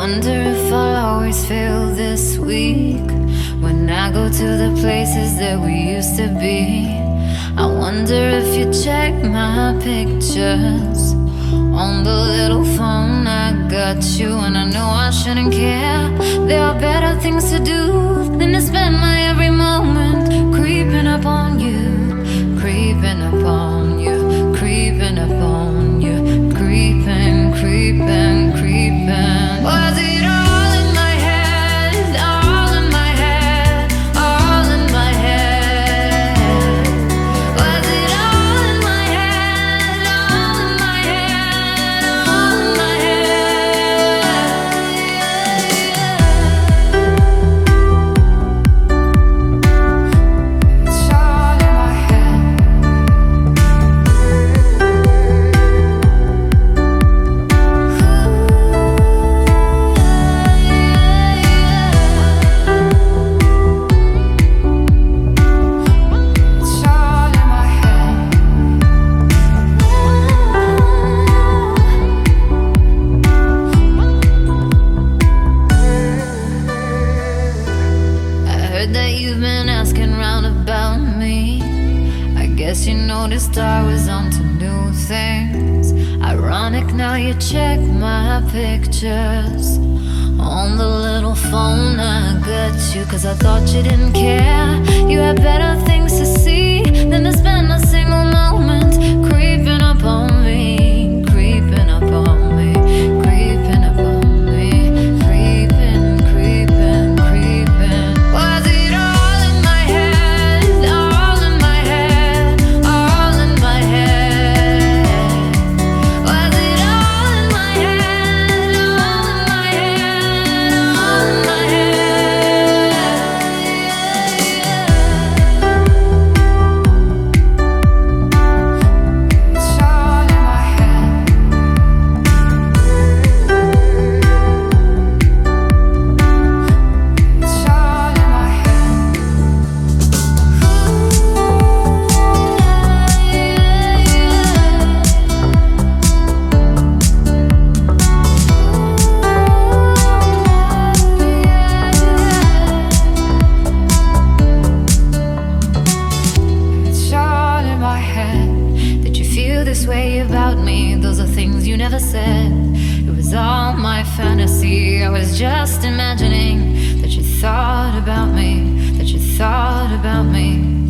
wonder if I'll always feel this weak when I go to the places that we used to be. I wonder if you check my pictures on the little phone I got you, and I know I shouldn't care. There are better things to do than to spend my every moment creeping up on you, creeping up on you, creeping up on you, creeping, creeping, creeping. Was it all in my head? All in my head, all in my head. Was it all in my head? All in my head, all in my head. It's all in my head. It's all in my head. I heard that you've been asking round about me. I guess you noticed I was onto new things. Ironic now you check my pictures on the little phone I got you, 'cause I thought you didn't care. You had better things to see than to spend a single moment creeping up on me, creeping up on me, creeping up on me, creeping, creeping, creeping. Was it all in my head? All in my head, all in my head. Was it all in my head? All in my head, all in my head. It's all in my head. It's all in my head. It's all in my head. Did you feel this way about me? Those are things you never said. It was all my fantasy. I was just imagining that you thought about me, that you thought about me.